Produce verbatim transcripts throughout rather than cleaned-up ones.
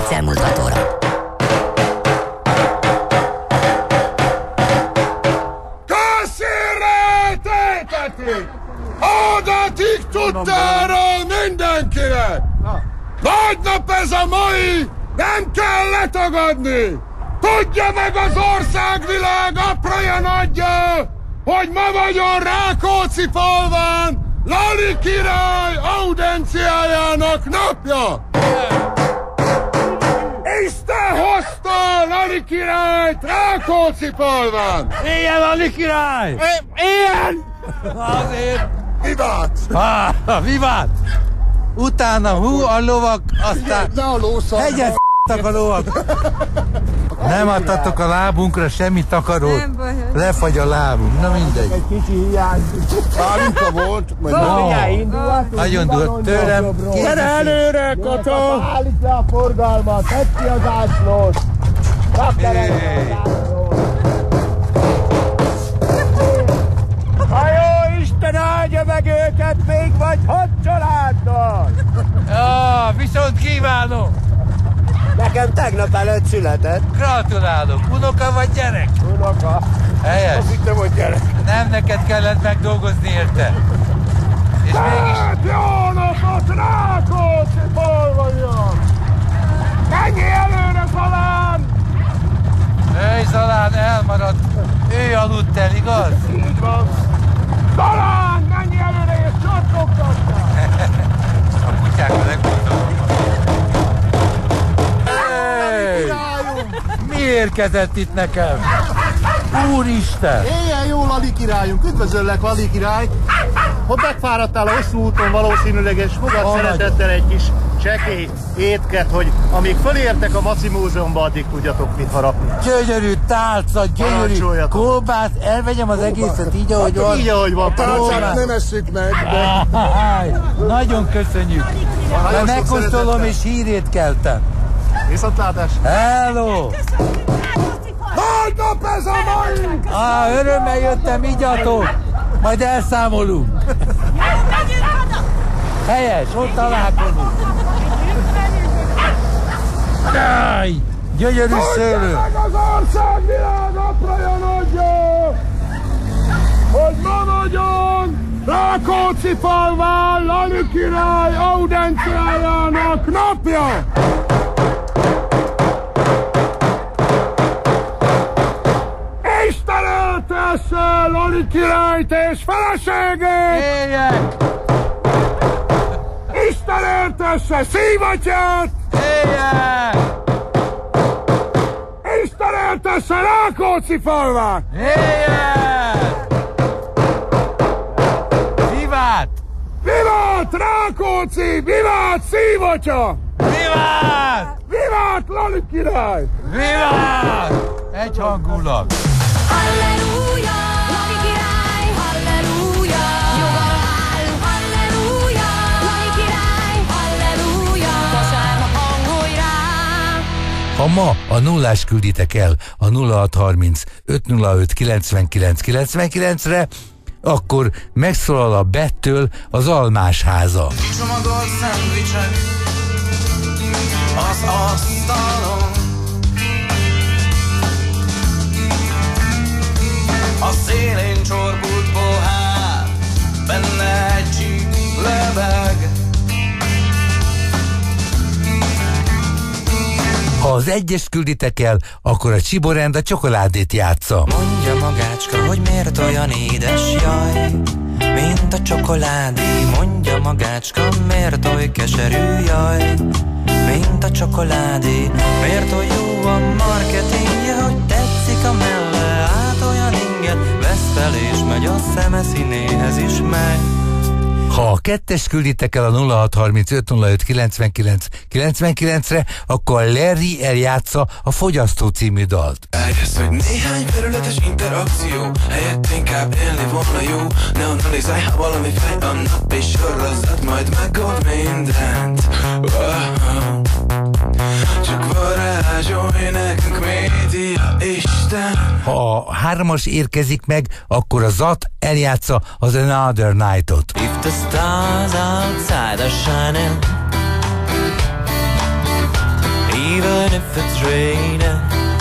perc elmúlt hat óra. Köszönhetetek! Adatik tudtára mindenkinek! Nagy nap ez a mai! Nem kell letagadni! Tudja meg az országvilág apraja nagyja, hogy ma vagyon Rákóczi-falván Lali király audenciájának napja! Isten hozta Lali királyt Rákóczi-falván! Éljen Lali király! Éljen! Azért! Vivát! Ah, vivát! Utána hú a lovak, aztán Ne a lószal! hegyet f***tak a lovak! Nem adtatok a lábunkra semmi takarót. Nem baj, hogy... Lefagy a lábunk, na mindegy. Egy kicsi hiány. Pálinka volt, majd No. indulhatunk. Nagyon durva tőlem. Gyere előre, Kata! Állít le a forgalmat, tedd ki az áslót! Hey. A jó Isten áldja meg őket, még vagy hat családdal! Ah, viszont kívánom! Nekem tegnap előtt született. Gratulálok! Unoka vagy gyerek? Unoka. Helyes. Azt hittem, hogy gyerek. Nem neked kellett megdolgozni érte. És mégis... Hát jó napot, Rákóczi-fal vagyok! Menj előre, Zalán! Őj, Zalán elmaradt. Ő aludt el, igaz? Így van. Zalán, menj előre és csattogtassál! A kutyákra legmondom. Hey! Mi érkezett itt nekem? Úristen! Éljen jó, Lali királyunk! Üdvözöllek, Lali király! Ha megfáradtál a hosszú úton valószínűleg, és fogad Ah, szeretettel egy kis csekély étket, hogy amíg fölértek a Maci Múzeumba, addig tudjatok mit harapni. Gyönyörű tálca, gyönyörű Parancsoljatok. kólbász, elvegyem az egészet így, ahogy van. Így, ahogy van. Tárcsát nem eszük meg, de... Áj, nagyon köszönjük. De Nagyon sok megkóstolom szeretettel. és hírét keltem. Viszontlátás! Hello! Nagy nap ez a mai! Á, örömmel jöttem, igyatok. Majd elszámolunk. Helyes, ott találkozunk. Jaj, gyönyörű szőlő. Tudja meg az országvilág apraja nagyja, hogy ma nagyon Rákóczi-falván Lali király audenciájának napja! Isten eltesse Lali királyt és feleségét! Éljek! Isten eltesse szívatyát! Éljek! Isten eltesse Rákóczi-falvát! Éljek! Vivát! Vivát Rákóczi! Vivát szívatya! Vivát! Vivát Lali király! Vivát! Egyhangulag. Halleluja! Lali király! Halleluja! Jobbra áll! Halleluja! Lali király! Halleluja! Vasárnap hangolj rá! Ha ma a nullás külditek el a nulla hat harminc öt nulla öt kilencvenkilenc kilencvenkilencre, akkor megszólal a Bettől az Almás háza. Kicsomagolt szendvicsek az asztalon, a szélén csorbult pohár, benne egy csík lebeg. Ha az egyest külditek el, akkor a Csiborend a csokoládét játsza. Mondja magácska, hogy miért olyan édes, jaj, mint a csokoládé. Mondja magácska, miért oly keserű, jaj, mint a csokoládé. Miért oly jó a marketingje, hogy tetszik a melle, át olyan inget vesz fel és megy a szeme színéhez is megy. Ha a kettest külditek el a nulla hat harminc öt nulla öt kilencvenkilenc kilencvenkilencre, akkor Larry eljátsza a Fogyasztó című dalt. Rájössz, hogy néhány felületes interakció helyett inkább élni volna jó. Ne analizálj, ha valami fej a nap és sorozat majd megold mindent. Wow. Csak varázsolj nekünk média Isten. Ha a hármas érkezik meg, akkor a zet eljátsza az Another Night-ot. If the stars outside are shining, even if it's raining.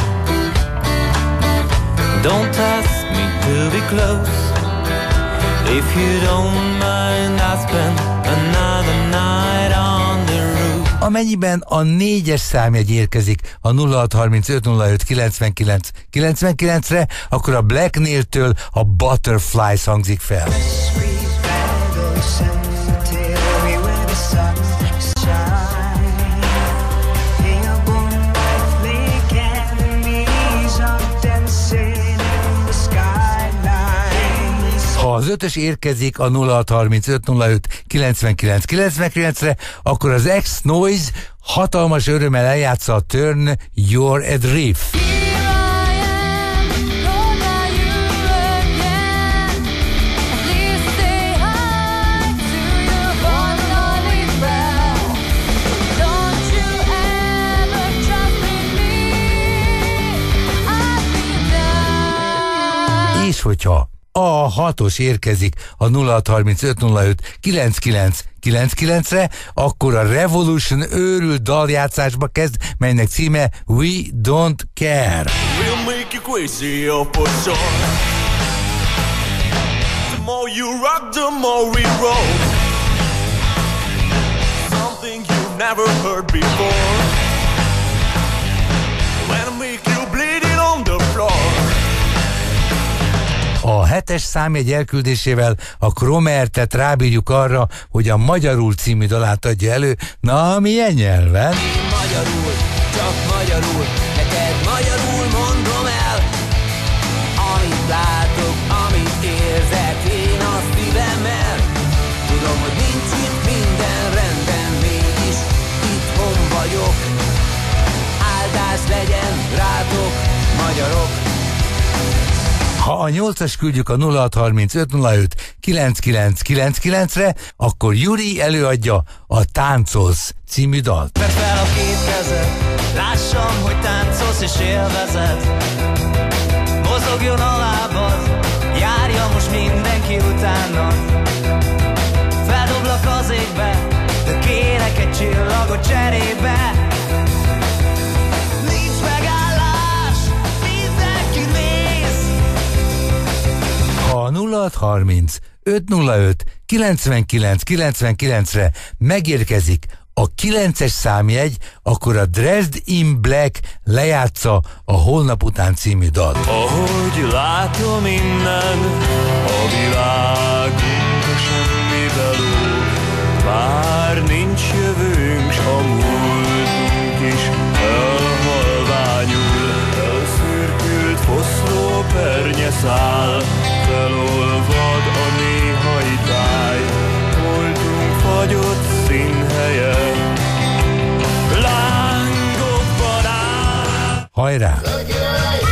Don't ask me to be close. If you don't mind, I'll spend another night on the roof. Amennyiben a négyes számjegy érkezik a nulla hat harmincöt nulla öt kilencvenkilenc kilencvenkilencre, akkor a Black Nail-től a Butterflies hangzik fel. Ha az ötös érkezik a nulla hat harmincöt nulla öt kilencvenkilenc kilencvenkilencre, akkor az X-Noise hatalmas örömmel eljátsza a Turn You're Adrift. És hogyha a hatos érkezik a nulla hat harmincöt nulla öt kilencvenkilenc kilencvenkilencre, akkor a Revolution őrült daljátszásba kezd, melynek címe We Don't Care. We'll make you crazy, oh, for sure. The more you rock, the more we roll. Something you've never heard before. When I make you bleeding on the floor. A hetes számjegy elküldésével a Kromertet rábírjuk arra, hogy a Magyarul című dalát adja elő. Na, milyen nyelven? Én magyarul, csak magyarul, neked magyarul mondom el. Amit látok, amit érzek, én a szívemmel. Tudom, hogy nincs itt minden rendben, mégis itthon vagyok. Áldás legyen rátok, magyarok. Ha a nyolcas küldjük a nulla hat harmincöt nulla öt kilencvenkilenc kilencvenkilencre, akkor Yuri előadja a Táncolsz című dalt. Vedd fel a két kezed, lássam, hogy táncolsz és élvezed. Mozogjon a lábad, járja most mindenki utánad. Feldoblak az égbe, de kérek egy csillagot cserébe. Nincs megállás, mindenki néz. Ha a nulla hat harminc öt nulla öt kilencvenkilenc kilencvenkilencre megérkezik a kilences számjegy, akkor a Dressed in Black lejátsza a Holnap után című dalt. Ahogy látom innen, a világunk a semmibe lóg. Már nincs jövőnk, s a múltunk is elhalványul. Elszürkült foszló pernyeszál, felolvad a néhai táj. Voltunk fagyott színhelye, lángokban áll. Hajrá!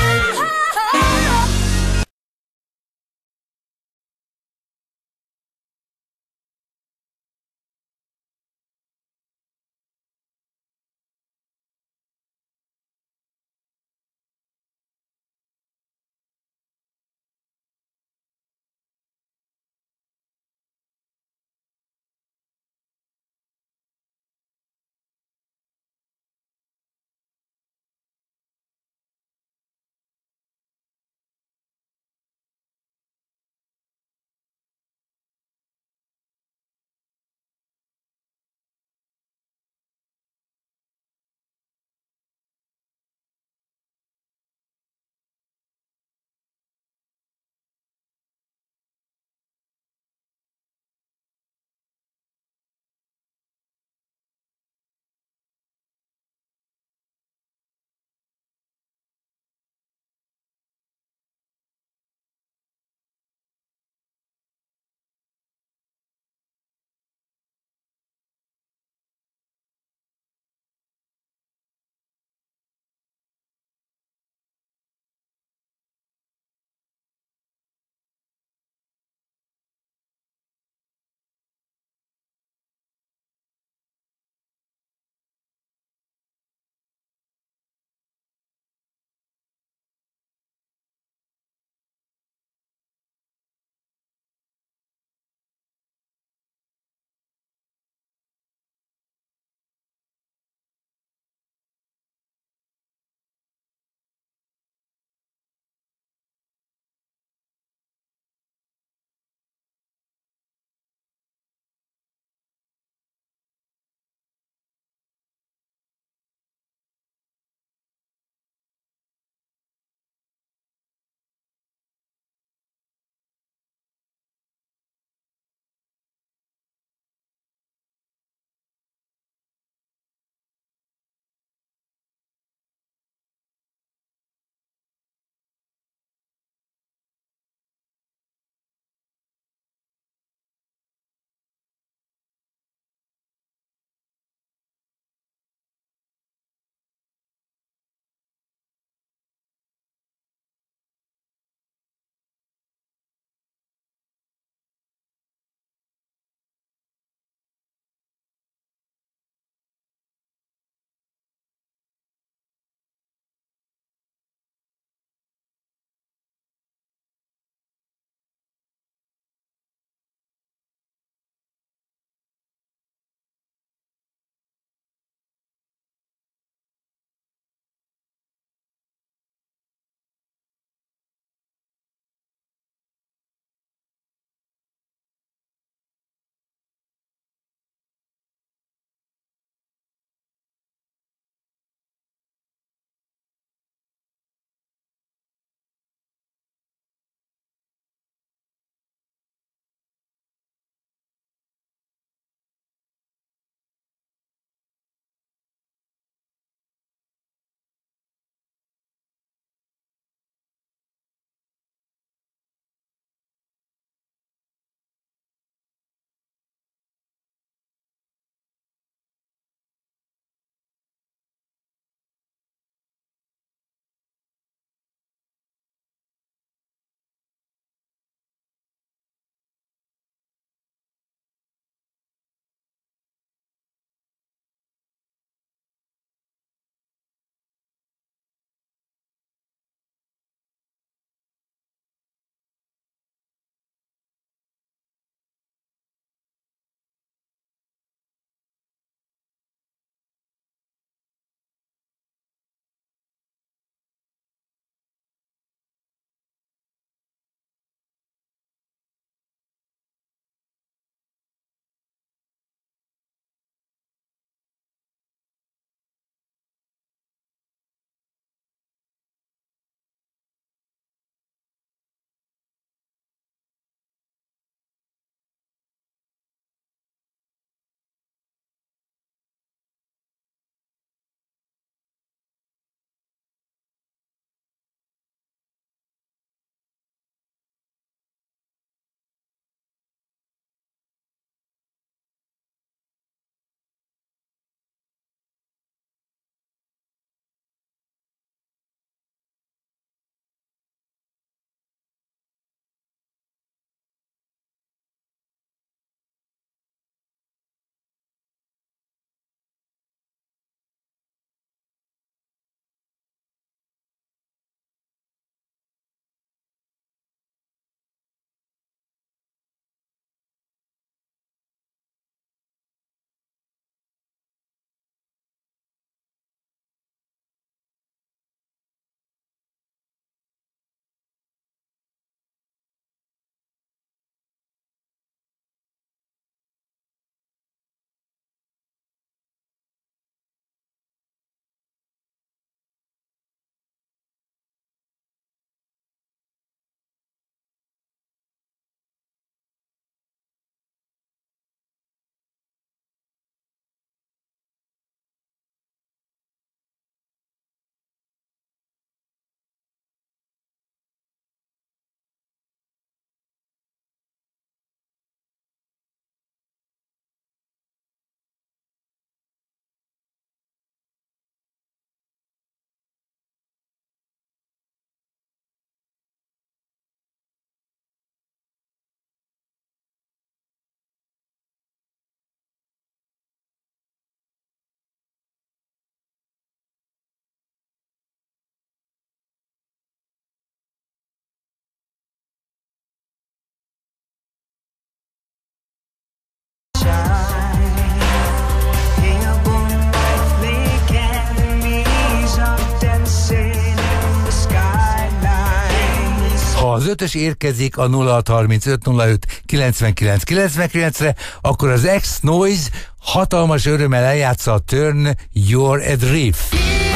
az ötös érkezik a nulla hat harmincöt nulla öt kilencvenkilenc kilencvenkilencre, akkor az X-Noise hatalmas örömmel eljátsza a Turn Your Adrift.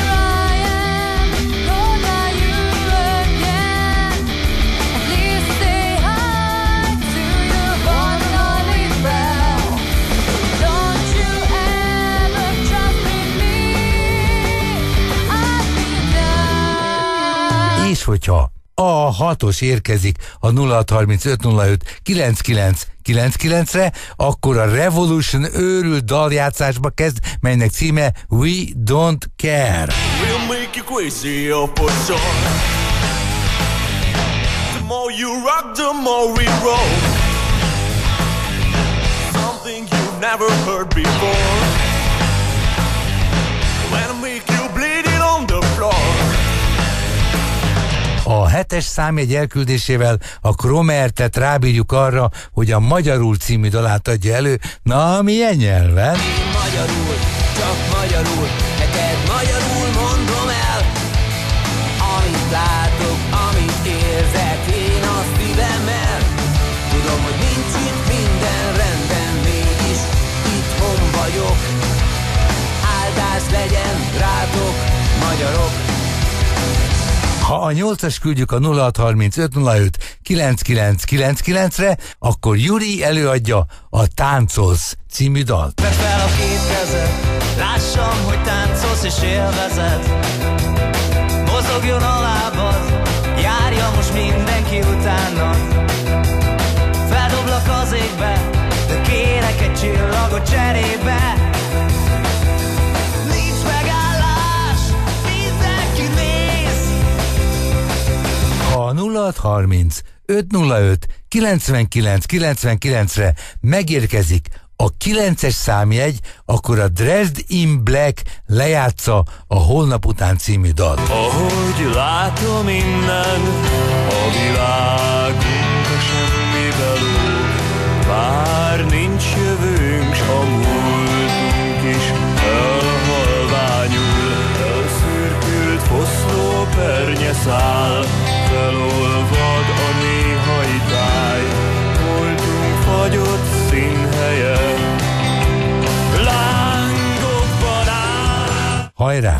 És hogyha a hatos érkezik a nulla hat harmincöt nulla öt kilencvenkilenc kilencvenkilencre, akkor a Revolution őrült daljátszásba kezd, melynek címe We Don't Care. We'll make you crazy for sure. The more you rock, the more we roll. Something you've never heard before. When I make you bleed it on the floor. A hetes számjegy elküldésével a Kromertet rábírjuk arra, hogy a Magyarul című dalát adja elő. Na, milyen nyelven? Magyarul, csak magyarul, neked magyarul mondom el. Amit látok, amit érzek, én a szívemmel. Tudom, hogy nincs itt minden rendben, mégis itthon vagyok. Áldás legyen rátok, magyarok. Ha a nyolcas küldjük a nulla hat harmincöt nulla öt kilencvenkilenc kilencvenkilencre, akkor Juri előadja a Táncolsz című dalt. Vedd fel a két kezed, lássam, hogy táncolsz és élvezed. Mozogjon a lábad, járja most mindenki utánad. Feldoblak az égbe, de kérek egy csillagot cserébe. Nincs megállás, mindenki néz. Ha a nulla hat harminc öt nulla öt kilencvenkilenc kilencvenkilencre megérkezik a kilences számjegy, akkor a Dressed in Black lejátsza a Holnap után című dalt. Ahogy látom innen, a világunk a semmibe lóg. Már nincs jövőnk, s a múltunk is elhalványul. Elszürkült foszló pernyeszál, felolvad a néhai táj. Voltunk fagyott színhelye, lángokban áll. Hajrá!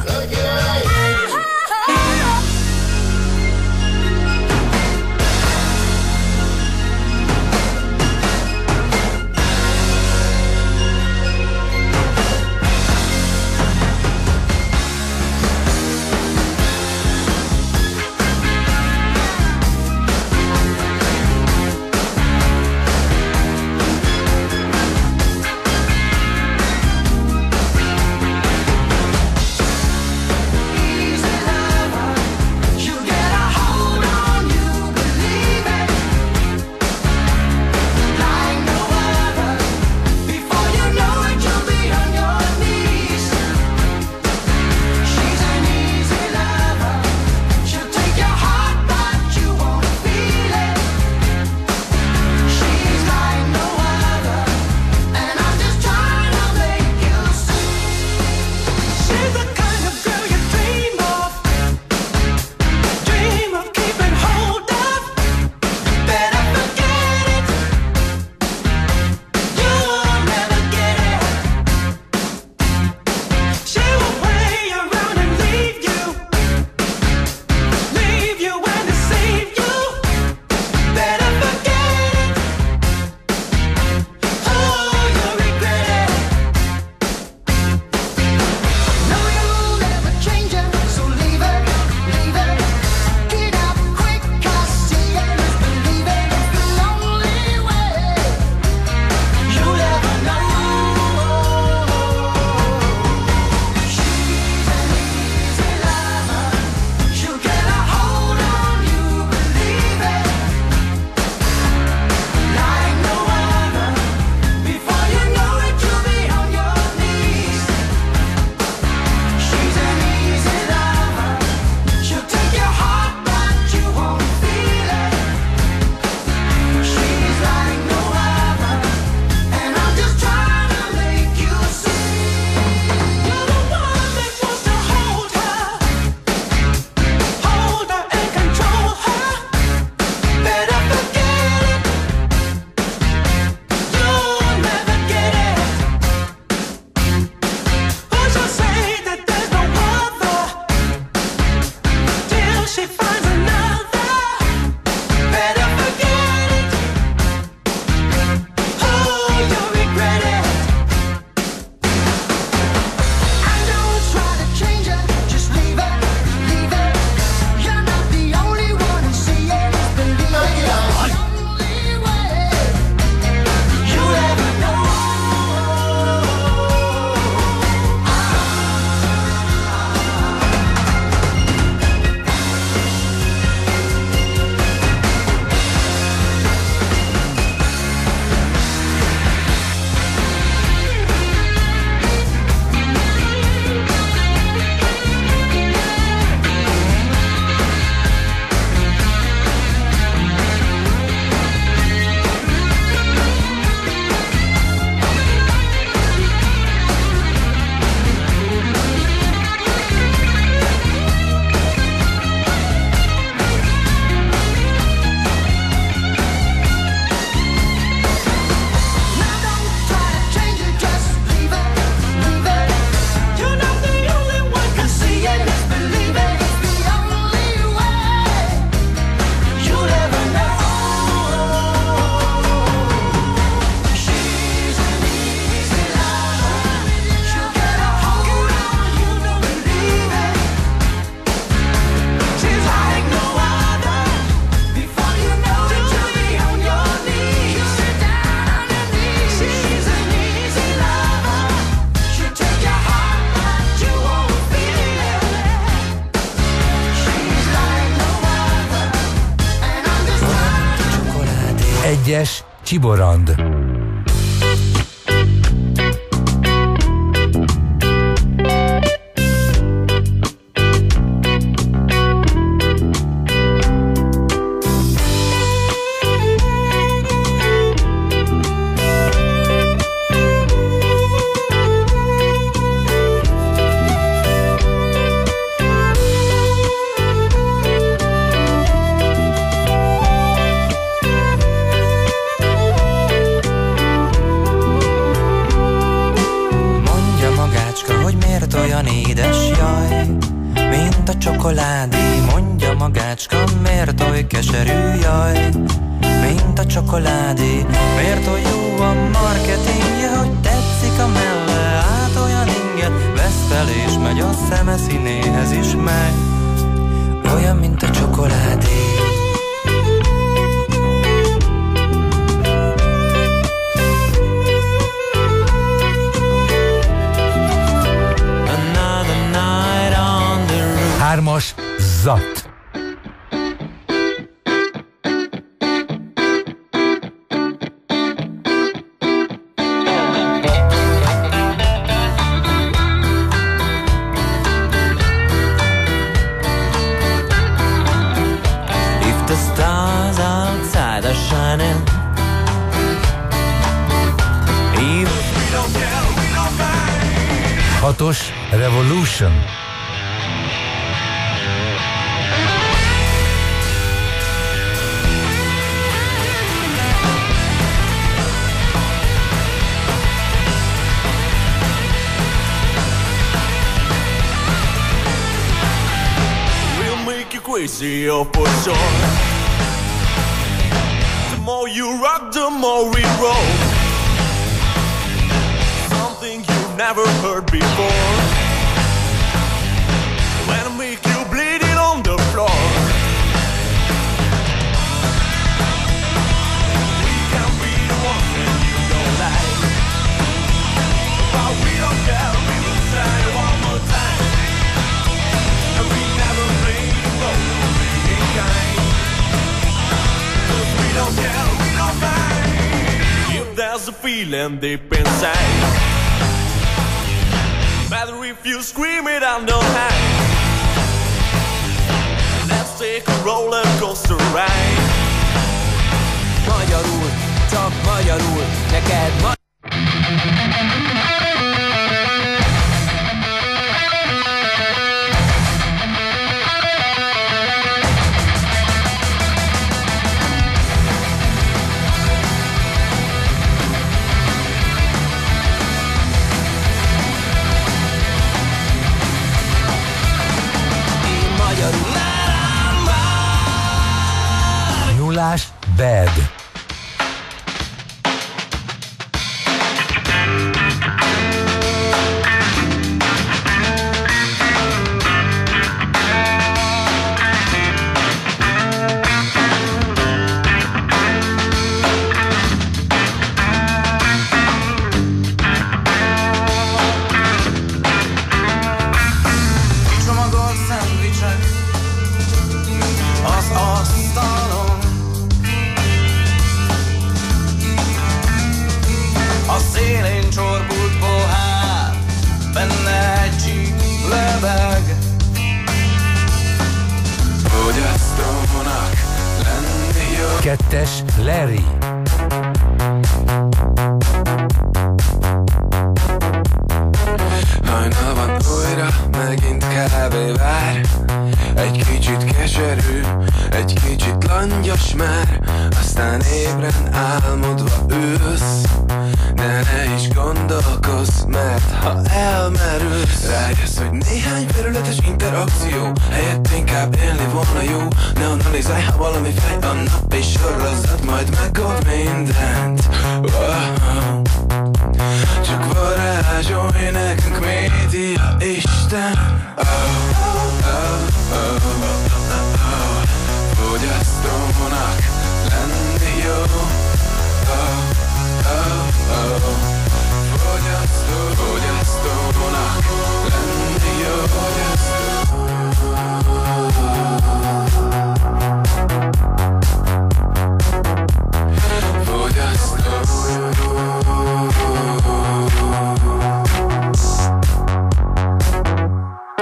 Egyes, Csiborand. Olyan édes, jaj, mint a csokoládé. Mondja magácska, miért oly keserű, jaj, mint a csokoládé. Miért oly jó a marketingje, hogy tetszik a melle, át olyan inget vesz fel és megy a szeme színéhez is megy. Olyan, mint a csokoládé. Hármas, Zat. If the stars outside are shining, if we don't care, we don't mind. Hatos, Revolution. Crazy, oh, for sure. The more you rock, the more we roll. Something you've never heard before. When I make you bleeding on the floor. We can be the one when you don't like. But we don't care, we will say one more time. And we never play. We don't care, we don't mind. If there's a feeling deep inside, matter if you scream it out no high. Let's take a roller coaster ride. Magyarul, csak magyarul, neked ma- Nullás, Bad. Csomagolt szendvicsek az asztalon, a szélén csorbult pohár, benne egy csík lebeg. Fogyasztónak lenni jó. Kettes, Larry. Hajnal van újra, megint kávé vár. Egy kicsit keserű, egy kicsit langyos már. Aztán ébren álmodva ülsz, de ne is gondolkozz, mert ha elmerülsz, rájössz, hogy néhány felületes interakció helyett inkább élni volna jó. Ne analizálj, ha valami fej a nap és sorozat majd megold mindent. Wow. Csak varázsolj nekünk média Isten. Oh, oh, oh, oh, oh. Fogyasztónak lenni jó. Oh, oh, oh. Fogyasztó, fogyasztónak lenni jó.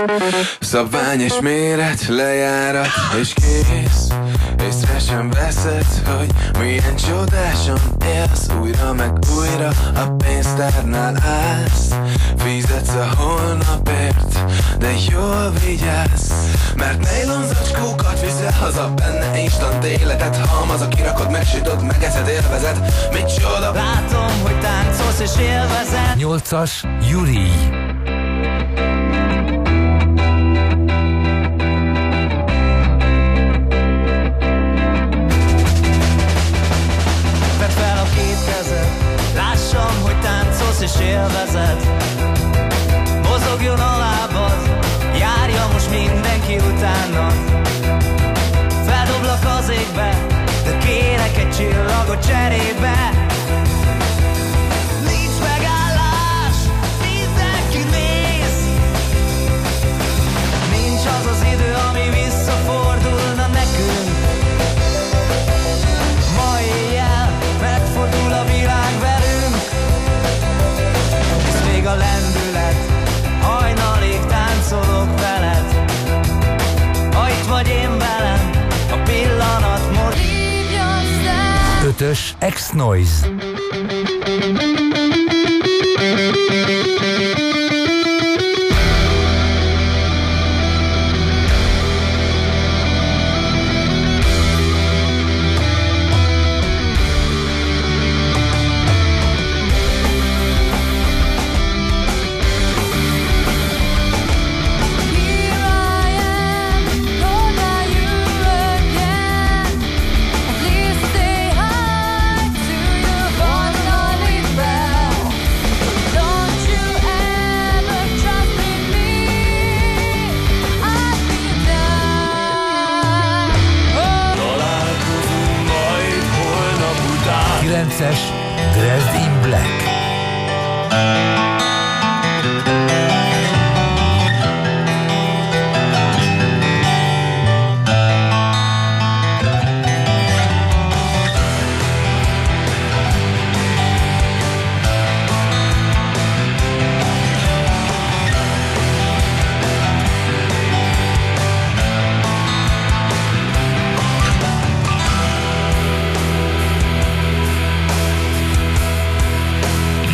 Szabványos méret, lejárat és kész. Észre sem veszed, hogy milyen csodásan élsz. Újra meg újra a pénztárnál állsz. Fizetsz a holnapért, de jól vigyázz. Mert nylon zacskókat viszel haza, benne instant életet halmaz. A kirakod, megsütöd, megeszed, élvezed. Micsoda. Látom, hogy táncolsz és élvezed. Nyolcas Yuri. Vedd fel a két kezed, lássam, hogy táncolsz és élvezed. Mozogjon a lábad, járja most mindenki utánad. Feldoblak az égbe, de kérek egy csillagot cserébe. Nincs megállás, mindenki néz. Nincs az az idő, ami visszafordulna nekünk. Ma éjjel megfordul a világ velünk. Ez még a lendület, hajnalig táncolok veled. Ha itt vagy én velem, a pillanat most. Ötös X-Noise.